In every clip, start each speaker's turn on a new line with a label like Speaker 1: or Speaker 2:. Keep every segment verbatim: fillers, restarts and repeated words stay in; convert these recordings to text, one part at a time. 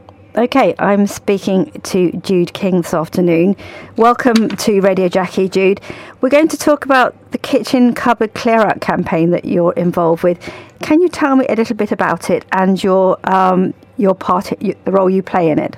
Speaker 1: Okay, I'm speaking to Jude King this afternoon. Welcome to Radio Jackie, Jude. We're going to talk about the kitchen cupboard clear out campaign that you're involved with. Can you tell me a little bit about it and your um, your part, the role you play in it?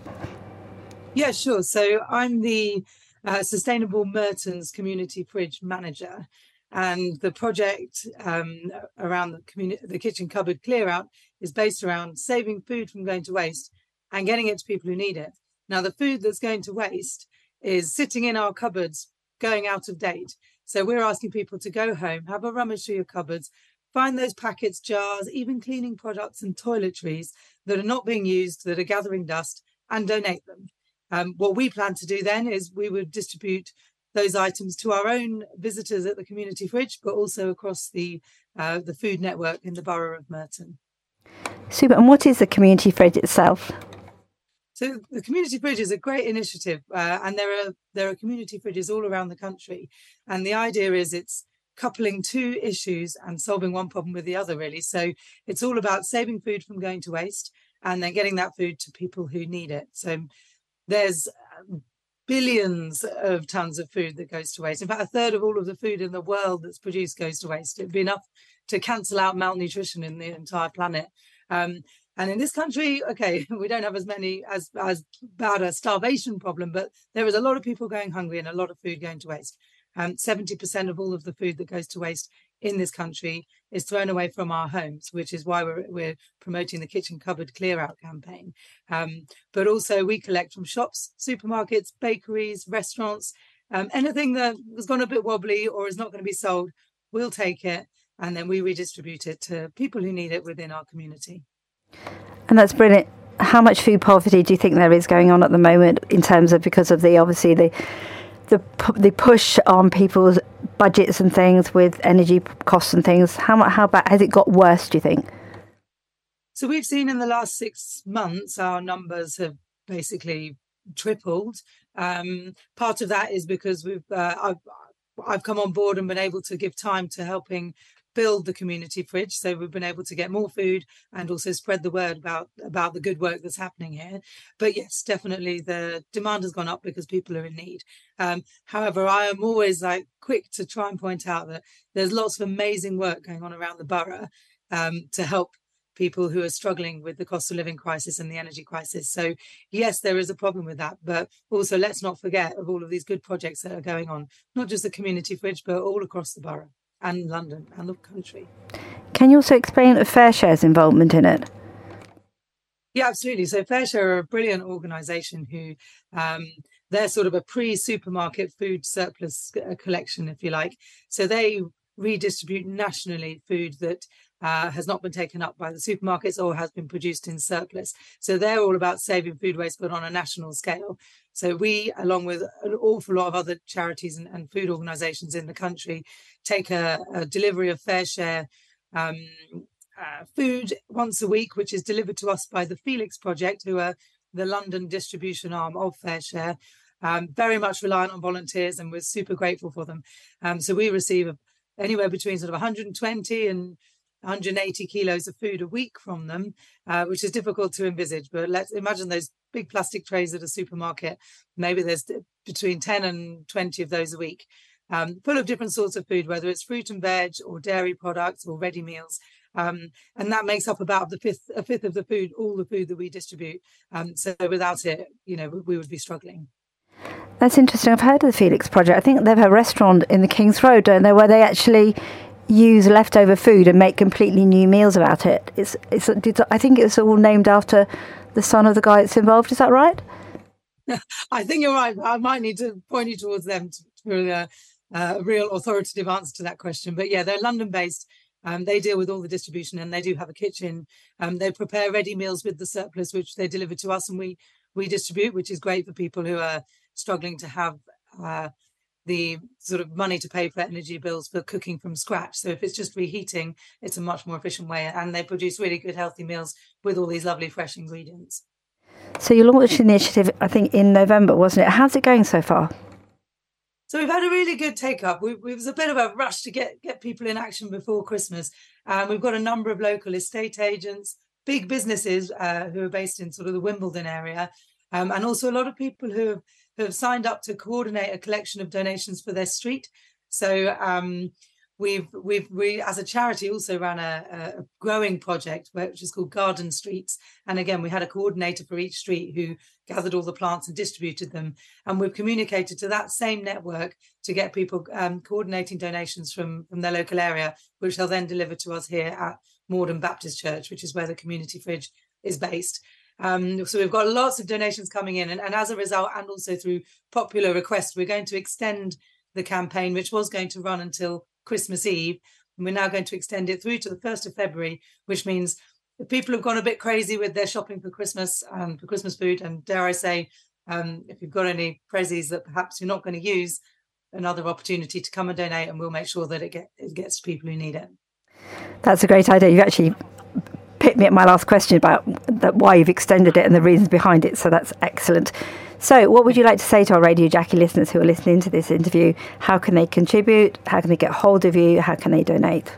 Speaker 2: Yeah, sure. So I'm the uh, Sustainable Mertons Community Fridge Manager, and the project um, around the, communi- the kitchen cupboard clear out is based around saving food from going to waste and getting it to people who need it. Now, the food that's going to waste is sitting in our cupboards, going out of date. So we're asking people to go home, have a rummage through your cupboards, find those packets, jars, even cleaning products and toiletries that are not being used, that are gathering dust, and donate them. Um, what we plan to do then is we would distribute those items to our own visitors at the community fridge, but also across the uh, the food network in the borough of Merton.
Speaker 1: Super. And what is the community fridge itself?
Speaker 2: So the community fridge is a great initiative, uh, and there are there are community fridges all around the country. And the idea is it's coupling two issues and solving one problem with the other, really. So it's all about saving food from going to waste and then getting that food to people who need it. So there's billions of tons of food that goes to waste. In fact, a third of all of the food in the world that's produced goes to waste. It'd be enough to cancel out malnutrition in the entire planet. Um, And in this country, okay, we don't have as many, as, as bad a starvation problem, but there is a lot of people going hungry and a lot of food going to waste. Um, seventy percent of all of the food that goes to waste in this country is thrown away from our homes, which is why we're, we're promoting the Kitchen Cupboard Clear Out campaign. Um, but also we collect from shops, supermarkets, bakeries, restaurants, um, anything that has gone a bit wobbly or is not going to be sold, we'll take it and then we redistribute it to people who need it within our community.
Speaker 1: And that's brilliant. How much food poverty do you think there is going on at the moment in terms of, because of the, obviously, the the the push on people's budgets and things with energy costs and things? How much, how bad has it got worse, do you think?
Speaker 2: So we've seen in the last six months, our numbers have basically tripled. Um, part of that is because we've uh, I've, I've come on board and been able to give time to helping build the community fridge, so we've been able to get more food and also spread the word about about the good work that's happening here. But yes, definitely the demand has gone up because people are in need. Um, however, I am always like quick to try and point out that there's lots of amazing work going on around the borough um, to help people who are struggling with the cost of living crisis and the energy crisis. So yes, there is a problem with that, but also let's not forget of all of these good projects that are going on, not just the community fridge, but all across the borough and London and the country.
Speaker 1: Can you also explain FareShare's involvement in it?
Speaker 2: Yeah, absolutely. So FareShare are a brilliant organisation who, um, they're sort of a pre-supermarket food surplus collection, if you like. So they redistribute nationally food that uh, has not been taken up by the supermarkets or has been produced in surplus. So they're all about saving food waste, but on a national scale. So we, along with an awful lot of other charities and, and food organisations in the country, take a, a delivery of FareShare um, uh, food once a week, which is delivered to us by the Felix Project, who are the London distribution arm of FareShare. Um, very much reliant on volunteers, and we're super grateful for them. Um, so we receive a, anywhere between sort of one hundred twenty and one hundred eighty kilos of food a week from them, uh, which is difficult to envisage. But let's imagine those big plastic trays at a supermarket. Maybe there's between ten and twenty of those a week, um, full of different sorts of food, whether it's fruit and veg or dairy products or ready meals. Um, and that makes up about the fifth, a fifth of the food, all the food that we distribute. Um, so without it, you know, we, we would be struggling.
Speaker 1: That's interesting. I've heard of the Felix Project. I think they have a restaurant in the King's Road, don't they, where they actually use leftover food and make completely new meals about it. It's, it's. I think it's all named after the son of the guy that's involved. Is that right?
Speaker 2: I think you're right. I might need to point you towards them for a, a real authoritative answer to that question. But yeah, they're London-based. Um, they deal with all the distribution, and they do have a kitchen. Um, they prepare ready meals with the surplus, which they deliver to us, and we we distribute, which is great for people who are struggling to have uh, the sort of money to pay for energy bills for cooking from scratch. So if it's just reheating, it's a much more efficient way, and they produce really good, healthy meals with all these lovely, fresh ingredients.
Speaker 1: So you launched the initiative, I think, in November, wasn't it? How's it going so far?
Speaker 2: So we've had a really good take-up. We, we was a bit of a rush to get, get people in action before Christmas. Um, we've got a number of local estate agents, big businesses uh, who are based in sort of the Wimbledon area, um, and also a lot of people who have, who have signed up to coordinate a collection of donations for their street. So um, we've we've we as a charity also ran a, a growing project which is called Garden Streets, and again we had a coordinator for each street who gathered all the plants and distributed them, and we've communicated to that same network to get people um, coordinating donations from from their local area, which they'll then deliver to us here at Morden Baptist Church, which is where the community fridge is based. Um, so we've got lots of donations coming in, and, and as a result, and also through popular request, we're going to extend the campaign, which was going to run until Christmas Eve, and we're now going to extend it through to the first of February, which means that people have gone a bit crazy with their shopping for Christmas, um, for Christmas food, and dare I say, um, if you've got any prezzies that perhaps you're not going to use, another opportunity to come and donate, and we'll make sure that it, get, it gets to people who need it.
Speaker 1: That's a great idea. You actually picked me at my last question about that, why you've extended it and the reasons behind it, so that's excellent. So what would you like to say to our Radio Jackie listeners who are listening to this interview? How can they contribute? How can they get hold of you? How can they donate?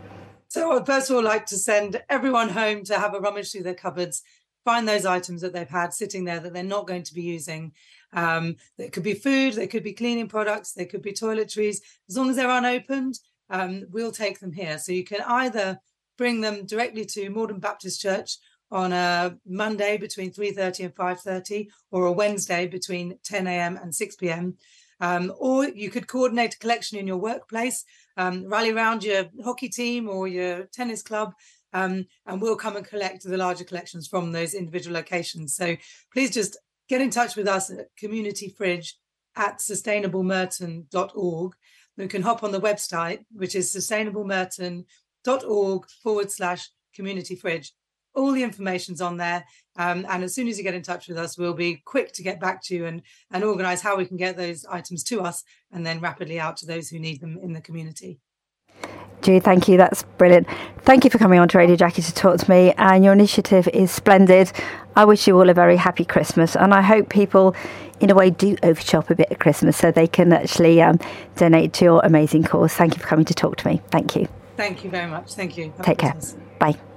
Speaker 2: So I'd first of all like to send everyone home to have a rummage through their cupboards, find those items that they've had sitting there that they're not going to be using. Um, there could be food, there could be cleaning products, there could be toiletries. As long as they're unopened, um, we'll take them here. So you can either bring them directly to Morden Baptist Church on a Monday between three thirty and five thirty, or a Wednesday between ten a.m. and six p.m. Um, or you could coordinate a collection in your workplace, um, rally around your hockey team or your tennis club, um, and we'll come and collect the larger collections from those individual locations. So please just get in touch with us at Community Fridge at sustainable merton dot org. You can hop on the website, which is sustainablemerton.org forward slash community fridge. All the information's on there. Um, and as soon as you get in touch with us, we'll be quick to get back to you and, and organise how we can get those items to us and then rapidly out to those who need them in the community.
Speaker 1: Jude, thank you. That's brilliant. Thank you for coming on to Radio Jackie to talk to me. And your initiative is splendid. I wish you all a very happy Christmas. And I hope people, in a way, do overshop a bit at Christmas so they can actually um, donate to your amazing cause. Thank you for coming to talk to me. Thank you.
Speaker 2: Thank you very much. Thank you. Happy
Speaker 1: Take
Speaker 2: Christmas.
Speaker 1: care. Bye.